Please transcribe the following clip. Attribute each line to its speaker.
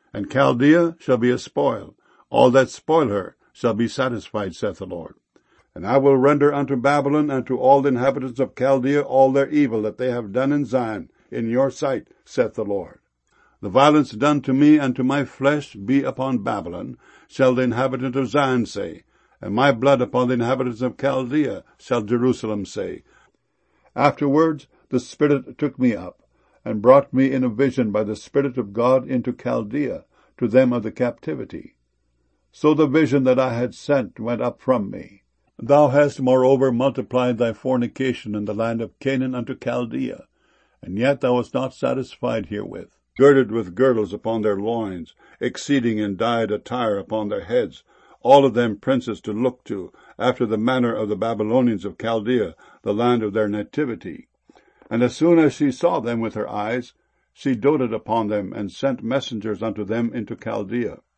Speaker 1: And Chaldea shall be a spoil. All that spoil her shall be satisfied, saith the Lord. And I will render unto Babylon and to all the inhabitants of Chaldea all their evil that they have done in Zion, in your sight, saith the Lord. The violence done to me and to my flesh be upon Babylon, shall the inhabitant of Zion say, and my blood upon the inhabitants of Chaldea, shall Jerusalem say. Afterwards the Spirit took me up, and brought me in a vision by the Spirit of God into Chaldea, to them of the captivity. So the vision that I had sent went up from me. Thou hast moreover multiplied thy fornication in the land of Canaan unto Chaldea, and yet thou wast not satisfied herewith. Girded with girdles upon their loins, exceeding in dyed attire upon their heads, all of them princes to look to, after the manner of the Babylonians of Chaldea, the land of their nativity. And as soon as she saw them with her eyes, she doted upon them, and sent messengers unto them into Chaldea.